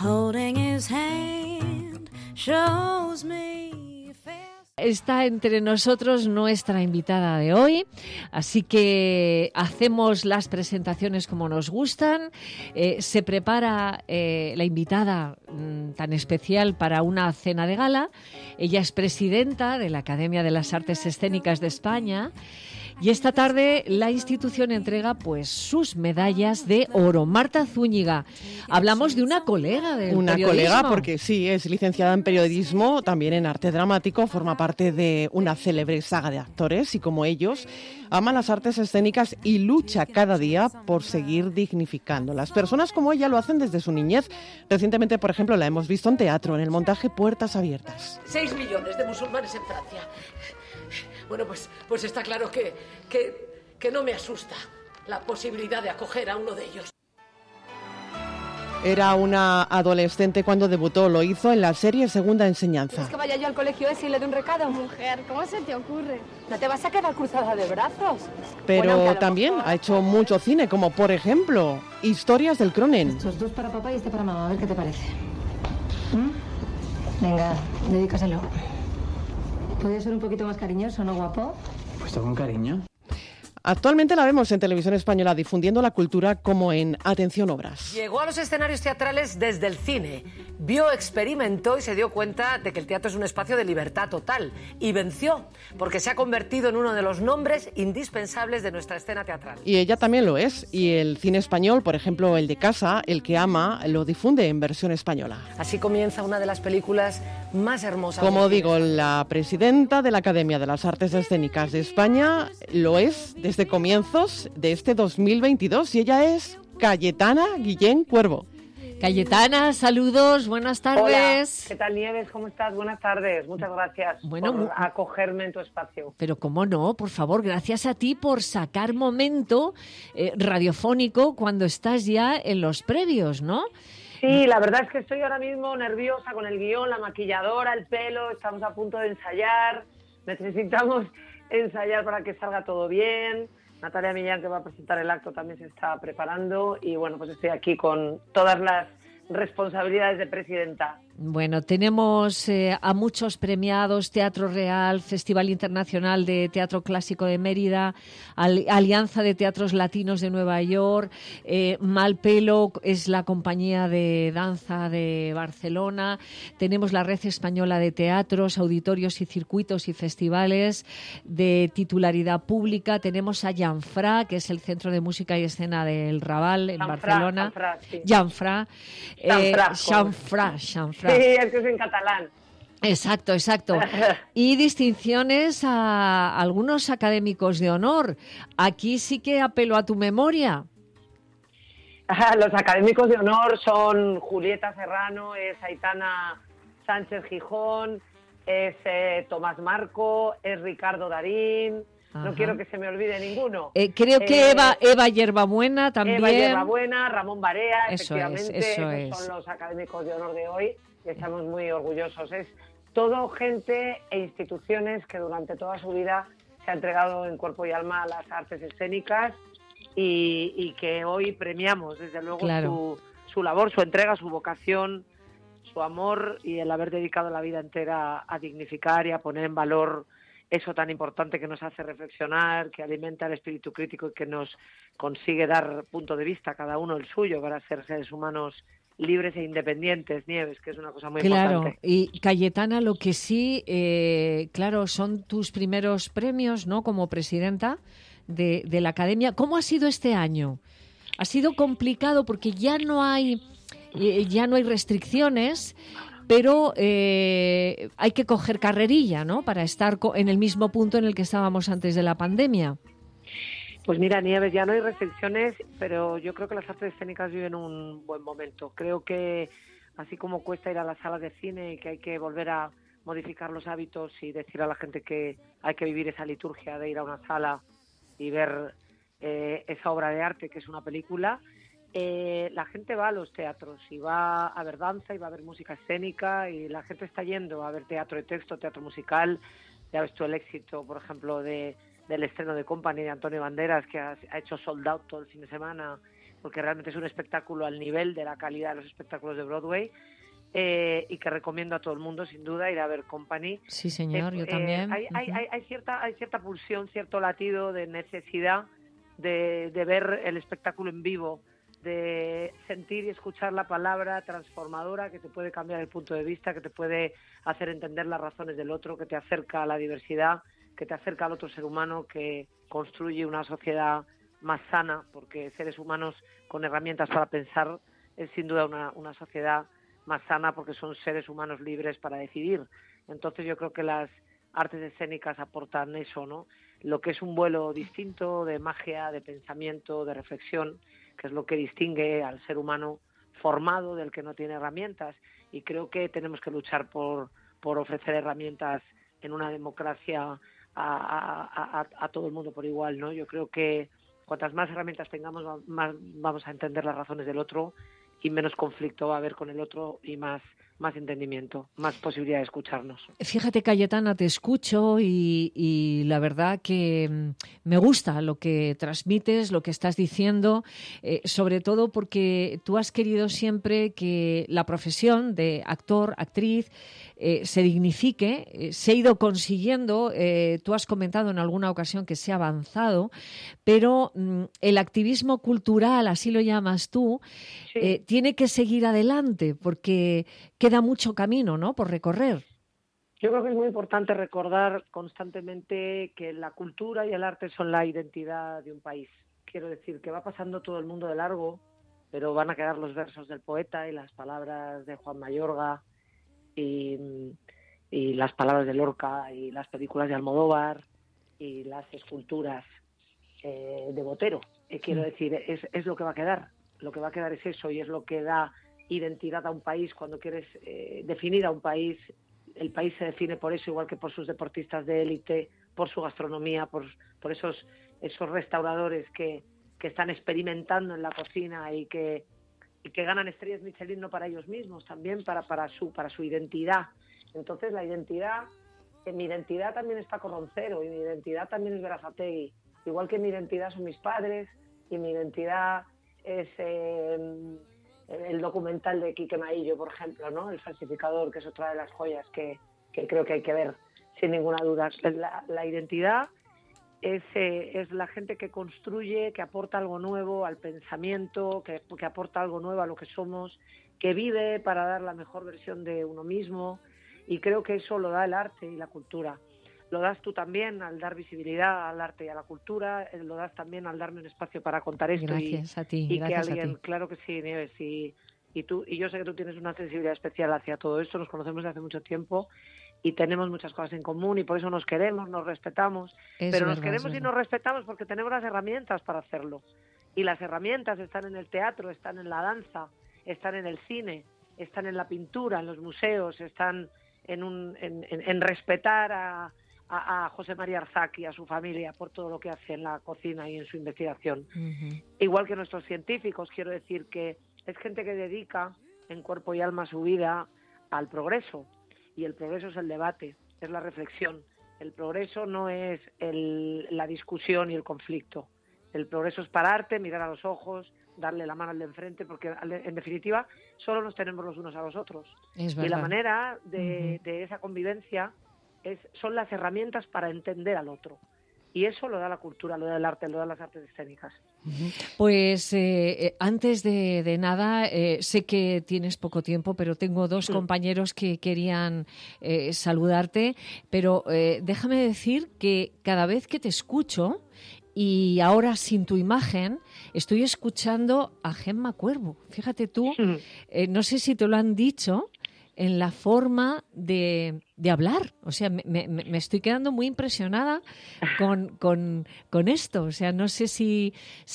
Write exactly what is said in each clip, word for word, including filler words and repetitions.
holding his hand shows me. Está entre nosotros nuestra invitada de hoy, así que hacemos las presentaciones como nos gustan. Eh, se prepara eh, la invitada mmm, tan especial para una cena de gala. Ella es presidenta de la Academia de las Artes Escénicas de España. Y esta tarde la institución entrega pues sus medallas de oro. Marta Zúñiga, hablamos de una colega del Una periodismo. colega porque sí, es licenciada en periodismo, también en arte dramático, forma parte de una célebre saga de actores y como ellos ama las artes escénicas y lucha cada día por seguir dignificándolas. Personas como ella lo hacen desde su niñez. Recientemente, por ejemplo, la hemos visto en teatro, en el montaje Puertas Abiertas. Seis millones de musulmanes en Francia. Bueno, pues, pues está claro que, que, que no me asusta la posibilidad de acoger a uno de ellos. Era una adolescente cuando debutó, lo hizo en la serie Segunda Enseñanza. ¿Es que vaya yo al colegio ese y le dé un recado? Mujer, ¿cómo se te ocurre? ¿No te vas a quedar cruzada de brazos? Pero Bueno, también mejor... ha hecho mucho cine, como por ejemplo Historias del Cronen. Estos dos para papá y este para mamá, a ver qué te parece. ¿Mm? Venga, dedícaselo. ¿Podría ser un poquito más cariñoso, no, guapo? Pues con cariño. Actualmente la vemos en Televisión Española difundiendo la cultura como en Atención Obras. Llegó a los escenarios teatrales desde el cine, vio, experimentó y se dio cuenta de que el teatro es un espacio de libertad total y venció, porque se ha convertido en uno de los nombres indispensables de nuestra escena teatral. Y ella también lo es, y el cine español, por ejemplo el de Casa, El que ama, lo difunde en versión española. Así comienza una de las películas más hermosas. Como digo, la presidenta de la Academia de las Artes Escénicas de España lo es desde comienzos de este dos mil veintidós y ella es Cayetana Guillén Cuervo. Cayetana, saludos, buenas tardes. Hola, ¿qué tal, Nieves? ¿Cómo estás? Buenas tardes, muchas gracias bueno, por mu- acogerme en tu espacio. Pero cómo no, por favor, gracias a ti por sacar momento eh, radiofónico cuando estás ya en los previos, ¿no? Sí, la verdad es que estoy ahora mismo nerviosa con el guión, la maquilladora, el pelo, estamos a punto de ensayar, necesitamos ensayar para que salga todo bien. Natalia Millán, que va a presentar el acto, también se está preparando y bueno, pues estoy aquí con todas las responsabilidades de presidenta. Bueno, tenemos eh, a muchos premiados, Teatro Real, Festival Internacional de Teatro Clásico de Mérida, Al- Alianza de Teatros Latinos de Nueva York, eh, Malpelo es la compañía de danza de Barcelona, tenemos la Red Española de Teatros, Auditorios y Circuitos y Festivales de titularidad pública, tenemos a Janfra, que es el Centro de Música y Escena del Raval en Janfra, Barcelona. Janfra, sí. Janfra, eh, Janfra, Janfra, Janfra. Sí, es que es en catalán. Exacto, exacto. Y distinciones a algunos académicos de honor. Aquí sí que apelo a tu memoria. Los académicos de honor son Julieta Serrano, es Aitana Sánchez Gijón, es eh, Tomás Marco, es Ricardo Darín. Ajá. No quiero que se me olvide ninguno. Eh, creo que Eh, Eva, Eva Hierbabuena también. Eva Hierbabuena, Ramón Barea, Eso efectivamente, es, eso esos es. son los académicos de honor de hoy y estamos muy orgullosos. Es todo gente e instituciones que durante toda su vida se ha entregado en cuerpo y alma a las artes escénicas y, y que hoy premiamos, desde luego, Claro. su, su labor, su entrega, su vocación, su amor y el haber dedicado la vida entera a dignificar y a poner en valor eso tan importante que nos hace reflexionar, que alimenta el espíritu crítico y que nos consigue dar punto de vista, cada uno el suyo, para ser seres humanos libres e independientes, Nieves, que es una cosa muy Claro, importante. y Cayetana, lo que sí, eh, claro, son tus primeros premios, ¿no?, como presidenta de, de la Academia. ¿Cómo ha sido este año? Ha sido complicado porque ya no hay, eh, ya no hay restricciones, pero eh, hay que coger carrerilla, ¿no?, para estar co- en el mismo punto en el que estábamos antes de la pandemia. Pues mira, Nieves, ya no hay restricciones, pero yo creo que las artes escénicas viven un buen momento. Creo que así como cuesta ir a las salas de cine y que hay que volver a modificar los hábitos y decir a la gente que hay que vivir esa liturgia de ir a una sala y ver eh, esa obra de arte que es una película, eh, la gente va a los teatros y va a ver danza y va a ver música escénica y la gente está yendo a ver teatro de texto, teatro musical. Ya ves tú el éxito, por ejemplo, de... del estreno de Company de Antonio Banderas, que ha, ha hecho sold out todo el fin de semana, porque realmente es un espectáculo al nivel de la calidad de los espectáculos de Broadway, eh, y que recomiendo a todo el mundo, sin duda, ir a ver Company. Sí, señor, Eh, yo eh, también. hay, hay, Ujú. hay, hay cierta, hay cierta pulsión, cierto latido de necesidad de, de ver el espectáculo en vivo, de sentir y escuchar la palabra transformadora que te puede cambiar el punto de vista, que te puede hacer entender las razones del otro, que te acerca a la diversidad, que te acerca al otro ser humano, que construye una sociedad más sana, porque seres humanos con herramientas para pensar es sin duda una, una sociedad más sana, porque son seres humanos libres para decidir. Entonces yo creo que las artes escénicas aportan eso, ¿no? Lo que es un vuelo distinto de magia, de pensamiento, de reflexión, que es lo que distingue al ser humano formado del que no tiene herramientas. Y creo que tenemos que luchar por, por ofrecer herramientas en una democracia a, a, a, a todo el mundo por igual, ¿no? Yo creo que cuantas más herramientas tengamos, más vamos a entender las razones del otro y menos conflicto va a haber con el otro y más, más entendimiento, más posibilidad de escucharnos. Fíjate, Cayetana, te escucho y, y la verdad que mm, me gusta lo que transmites, lo que estás diciendo, eh, sobre todo porque tú has querido siempre que la profesión de actor, actriz, eh, se dignifique, eh, se ha ido consiguiendo, eh, tú has comentado en alguna ocasión que se ha avanzado, pero mm, el activismo cultural, así lo llamas tú, Sí. eh, tiene que seguir adelante porque queda mucho camino, ¿no?, por recorrer. Yo creo que es muy importante recordar constantemente que la cultura y el arte son la identidad de un país. Quiero decir que va pasando todo el mundo de largo, pero van a quedar los versos del poeta y las palabras de Juan Mayorga y, y las palabras de Lorca y las películas de Almodóvar y las esculturas eh, de Botero. Eh, quiero decir, es, es lo que va a quedar. Lo que va a quedar es eso, y es lo que da identidad a un país. Cuando quieres eh, definir a un país, el país se define por eso, igual que por sus deportistas de élite, por su gastronomía, por, por esos, esos restauradores que, que están experimentando en la cocina y que, y que ganan estrellas Michelin no para ellos mismos, también para, para, su, para su identidad. Entonces la identidad, eh, mi identidad también es Paco Roncero y mi identidad también es Berazategui, igual que mi identidad son mis padres y mi identidad es eh, el documental de Quique Maillo, por ejemplo, ¿no? El falsificador, que es otra de las joyas que, que creo que hay que ver sin ninguna duda. La, la identidad es, eh, es la gente que construye, que aporta algo nuevo al pensamiento, que, que aporta algo nuevo a lo que somos, que vive para dar la mejor versión de uno mismo, y creo que eso lo da el arte y la cultura. Lo das tú también al dar visibilidad al arte y a la cultura, lo das también al darme un espacio para contar esto. Gracias y, a ti, y gracias que alguien, a ti. claro que sí, Nieves, y, y tú y yo sé que tú tienes una sensibilidad especial hacia todo esto, nos conocemos desde hace mucho tiempo y tenemos muchas cosas en común y por eso nos queremos, nos respetamos, Es pero verdad, nos queremos es y verdad. nos respetamos porque tenemos las herramientas para hacerlo. Y las herramientas están en el teatro, están en la danza, están en el cine, están en la pintura, en los museos, están en, un, en, en, en respetar a a José María Arzaki y a su familia por todo lo que hace en la cocina y en su investigación. Uh-huh. Igual que nuestros científicos, quiero decir que es gente que dedica en cuerpo y alma su vida al progreso, y el progreso es el debate, es la reflexión. El progreso no es el, la discusión y el conflicto. El progreso es pararte, mirar a los ojos, darle la mano al de enfrente, porque en definitiva solo nos tenemos los unos a los otros. Es y verdad. la manera de, Uh-huh. de esa convivencia Es, son las herramientas para entender al otro. Y eso lo da la cultura, lo da el arte, lo da las artes escénicas. Pues eh, antes de, de nada, eh, sé que tienes poco tiempo, pero tengo dos Sí. compañeros que querían eh, saludarte. Pero eh, déjame decir que cada vez que te escucho, y ahora sin tu imagen, estoy escuchando a Gemma Cuervo. Fíjate tú, eh, no sé si te lo han dicho, en la forma de, de hablar. O sea, me, me, me estoy quedando muy impresionada con, con, con esto. O sea, no sé si,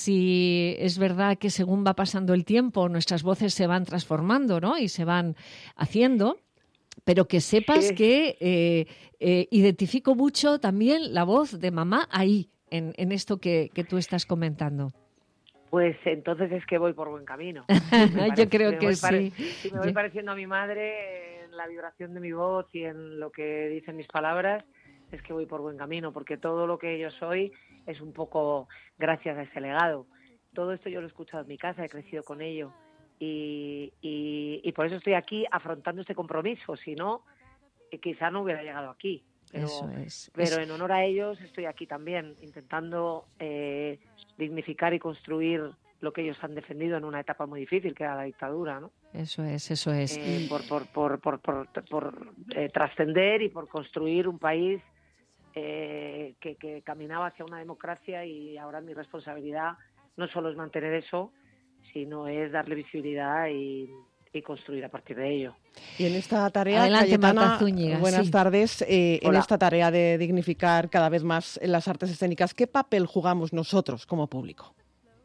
si es verdad que según va pasando el tiempo nuestras voces se van transformando, ¿no? Y se van haciendo. Pero que sepas Sí. que eh, eh, identifico mucho también la voz de mamá ahí, en, en esto que, que tú estás comentando. Pues entonces es que voy por buen camino. Yo creo me que voy pare- sí. Si me voy pareciendo a mi madre en la vibración de mi voz y en lo que dicen mis palabras, es que voy por buen camino, porque todo lo que yo soy es un poco gracias a ese legado. todo esto yo lo he escuchado en mi casa, he crecido con ello. Y, y, y por eso estoy aquí afrontando este compromiso, si no, eh, quizá no hubiera llegado aquí. Pero, Eso es. pero Es- en honor a ellos estoy aquí también, intentando eh, dignificar y construir lo que ellos han defendido en una etapa muy difícil, que era la dictadura, ¿no? Eso es, eso es. Eh, por por, por, por, por, por, eh, trascender y por construir un país eh, que, que caminaba hacia una democracia, y ahora mi responsabilidad no solo es mantener eso, sino es darle visibilidad y, y construir a partir de ello. Y en esta tarea, Adelante, Cayetana, Marta Zúñiga, buenas sí. tardes. Eh, en Hola. esta tarea de dignificar cada vez más las artes escénicas, ¿qué papel jugamos nosotros como público?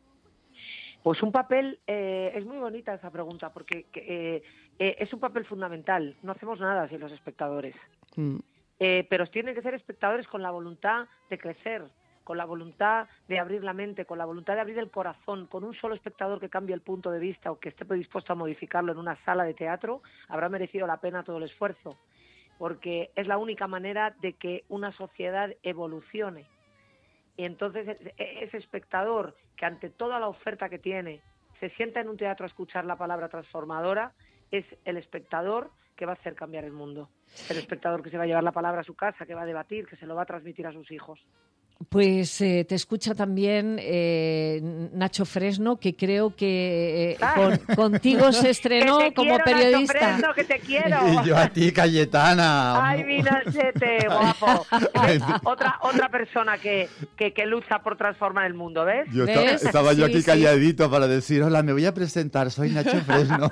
Pues un papel, eh, es muy bonita esa pregunta, porque que, eh, eh, es un papel fundamental. No hacemos nada sin los espectadores. Mm. Eh, pero tienen que ser espectadores con la voluntad de crecer, con la voluntad de abrir la mente, con la voluntad de abrir el corazón. Con un solo espectador que cambie el punto de vista o que esté predispuesto a modificarlo en una sala de teatro, habrá merecido la pena todo el esfuerzo, porque es la única manera de que una sociedad evolucione. Y entonces ese espectador que ante toda la oferta que tiene se sienta en un teatro a escuchar la palabra transformadora, es el espectador que va a hacer cambiar el mundo. El espectador que se va a llevar la palabra a su casa, que va a debatir, que se lo va a transmitir a sus hijos. Pues eh, te escucha también eh, Nacho Fresno, que creo que eh, Ah. con- contigo se estrenó ¡Que te como quiero, periodista. Nacho Fresno, que te quiero! Y yo a ti, Cayetana. ¡Ay, mi Nachete, guapo! ¿Ves? Otra, otra persona que, que, que lucha por transformar el mundo, ¿ves? Yo estaba, ¿Ves? estaba yo Sí, aquí sí. calladito para decir, hola, me voy a presentar, soy Nacho Fresno.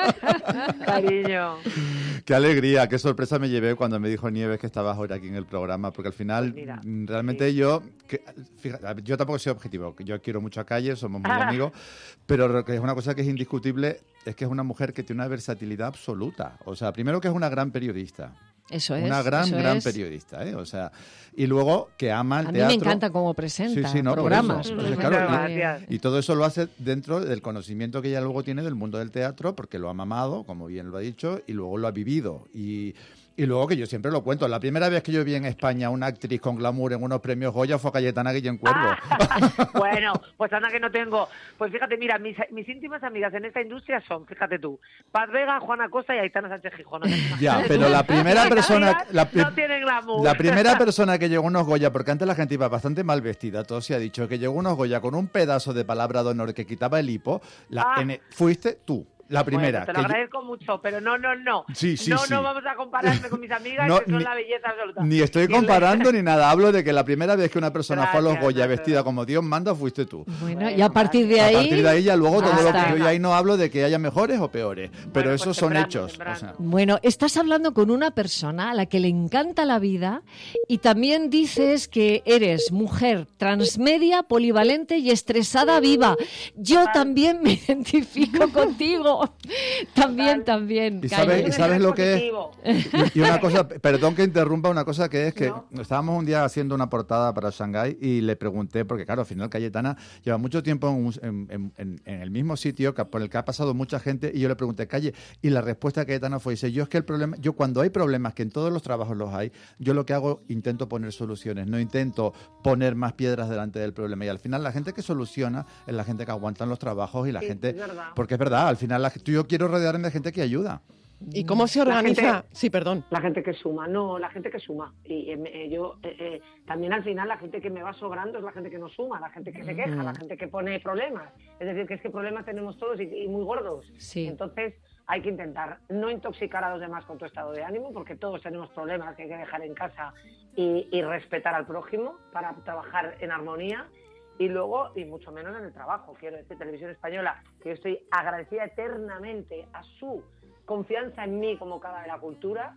Cariño. Qué alegría, qué sorpresa me llevé cuando me dijo Nieves que estabas ahora aquí en el programa, porque al final, Pues mira, mm, realmente sí. yo, que, fíjate, a ver, yo tampoco soy objetivo, que yo quiero mucho a Calle, somos muy amigos, pero lo que es una cosa que es indiscutible es que es una mujer que tiene una versatilidad absoluta. O sea, primero que es una gran periodista. Eso es. Una gran, eso gran es. periodista, ¿eh? O sea, y luego que ama el A mí teatro. me encanta cómo presenta Sí, sí, no, por programas. eso. porque Entonces, me claro, parece- Muchas gracias. Y todo eso lo hace dentro del conocimiento que ella luego tiene del mundo del teatro, porque lo ha mamado, como bien lo ha dicho, y luego lo ha vivido. Y, y luego que yo siempre lo cuento, la primera vez que yo vi en España una actriz con glamour en unos premios Goya fue Cayetana Guillén Cuervo. Ah, bueno, pues anda que no tengo. Pues fíjate, mira, mis, mis íntimas amigas en esta industria son, fíjate tú, Paz Vega, Juana Costa y Aitana Sánchez Gijón. ¿No? Ya, pero la primera persona... La, pri- no tienen glamour. la primera persona que llegó a unos Goya, porque antes la gente iba bastante mal vestida, todo se ha dicho, que llegó a unos Goya con un pedazo de palabra de honor que quitaba el hipo, la, Ah. en- fuiste tú. La primera. Bueno, te lo que yo- agradezco mucho, pero no, no, no. Sí, sí, no, sí. no vamos a compararme con mis amigas, No, que son ni- la belleza absoluta. Ni estoy Y le- comparando ni nada. Hablo de que la primera vez que una persona fue a los Gracias, Goya Nacho. vestida como Dios manda fuiste tú. Bueno, y Bueno, a partir de A ahí... partir de ahí ya luego todo Ya lo está. que yo ya ahí no hablo de que haya mejores o peores, pero Bueno, pues esos son sembrando, hechos. sembrando. O sea, Bueno, estás hablando con una persona a la que le encanta la vida y también dices que eres mujer transmedia, polivalente y estresada viva. Yo también me identifico contigo. También, Total. también. Y Calle. sabes- y sabes lo que es? Positivo. y una cosa, perdón que interrumpa, una cosa que es que No. estábamos un día haciendo una portada para Shanghái y le pregunté, porque claro, al final Cayetana lleva mucho tiempo en, un- en- en- en- en el mismo sitio que, por el que ha pasado mucha gente, y yo le pregunté, Calle, y la respuesta de Cayetana fue, dice, yo es que el problema, yo cuando hay problemas, que en todos los trabajos los hay, yo lo que hago, intento poner soluciones, no intento poner más piedras delante del problema, y al final la gente que soluciona es la gente que aguanta los trabajos y la Sí, gente, es verdad. porque es verdad, al final la, tú- yo quiero rodearme de gente que ayuda. ¿Y cómo se La organiza? gente- Sí, perdón. La gente que suma, no, la gente que suma. Y eh, eh, yo eh, eh, también al final la gente que me va sobrando es la gente que no suma, la gente que se queja, la gente que pone problemas. Es decir, que es que problemas tenemos todos y, y muy gordos. Sí. Entonces hay que intentar no intoxicar a los demás con tu estado de ánimo, porque todos tenemos problemas que hay que dejar en casa y, y respetar al prójimo para trabajar en armonía. Y luego, y mucho menos en el trabajo, quiero decir, Televisión Española, que yo estoy agradecida eternamente a su confianza en mí como cara de la cultura.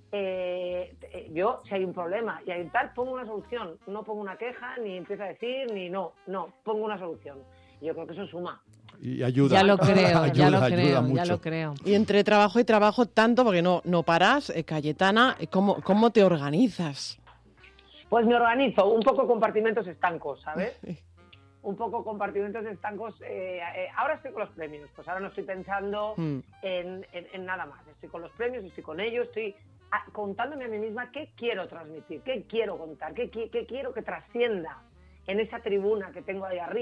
Eh, eh, yo, si hay un problema y hay tal, pongo una solución, no pongo una queja, ni empiezo a decir, ni no, no, pongo una solución. Y yo creo que eso suma. Y ayuda. Ya lo creo, ya Ayuda, lo ayuda creo, ya mucho. lo creo. Y entre trabajo y trabajo tanto, porque no, no paras, eh, Cayetana, eh, ¿cómo, ¿cómo te organizas? Pues me organizo un poco compartimentos estancos, ¿sabes? Un poco compartimentos estancos. Eh, eh, ahora estoy con los premios, pues ahora no estoy pensando Mm. en, en- en nada más. Estoy con los premios, estoy con ellos, estoy ah, contándome a mí misma qué quiero transmitir, qué quiero contar, qué, qui- qué quiero que trascienda en esa tribuna que tengo ahí arriba,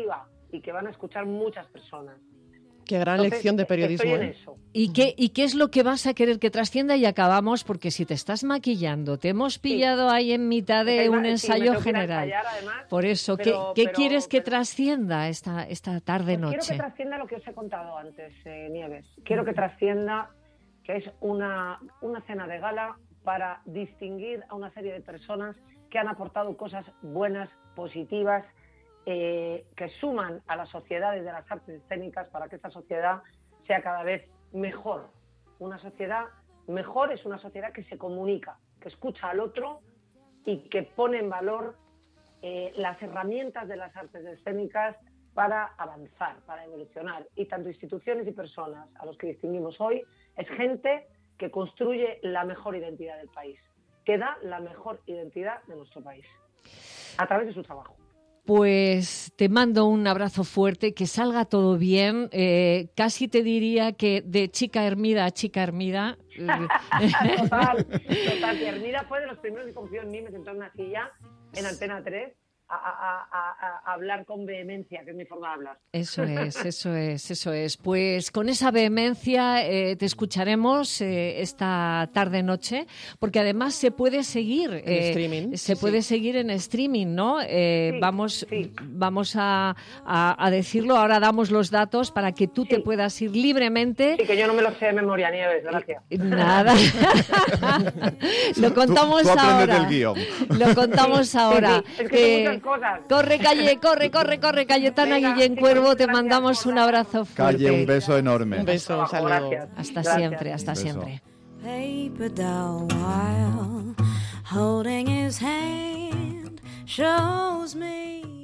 y que van a escuchar muchas personas. Qué gran Entonces, lección de periodismo. estoy en ¿eh? eso. ¿Y qué, ¿Y qué es lo que vas a querer que trascienda? Y acabamos, porque si te estás maquillando, te hemos pillado sí. ahí en mitad de Además, un ensayo sí, general. Ensayar, además, Por eso, pero, ¿qué, qué pero, quieres que pero, trascienda esta, esta tarde-noche? Pues quiero que trascienda lo que os he contado antes, eh, Nieves. Quiero que trascienda que es una, una cena de gala para distinguir a una serie de personas que han aportado cosas buenas, positivas, eh, que suman a la sociedad desde las artes escénicas para que esta sociedad sea cada vez mejor. Una sociedad mejor es una sociedad que se comunica, que escucha al otro y que pone en valor eh, las herramientas de las artes escénicas para avanzar, para evolucionar. Y tanto instituciones y personas a los que distinguimos hoy es gente que construye la mejor identidad del país, que da la mejor identidad de nuestro país a través de su trabajo. Pues te mando un abrazo fuerte, que salga todo bien. Eh, casi te diría que de chica Hermida a chica Hermida. total, total. Que Hermida fue de los primeros que confió en mí, me sentó en una silla en Antena tres a, a, a, a hablar con vehemencia, que es mi forma de hablar. Eso es, eso es, eso es. Pues con esa vehemencia eh, te escucharemos eh, esta tarde-noche, porque además se puede seguir. En eh, streaming. Se sí, puede sí. seguir en streaming, ¿no? Eh, Sí, vamos sí. vamos a, a, a decirlo, ahora damos los datos para que tú Sí. te puedas ir libremente. Sí, que yo no me lo sé de memoria, Nieves, gracias. Nada. Lo contamos Tú- tú aprendes ahora. del guión. Lo contamos ahora. Sí, sí. Es que son muchas cosas. Corre, Calle, corre, corre, corre, Cayetana Venga, Guillén sí, Cuervo, te gracias mandamos por un la- abrazo fuerte. Calle, un beso enorme. Un beso, un saludo. Gracias. Hasta Gracias. siempre, hasta Un beso. siempre. Paper doll while holding his hand shows me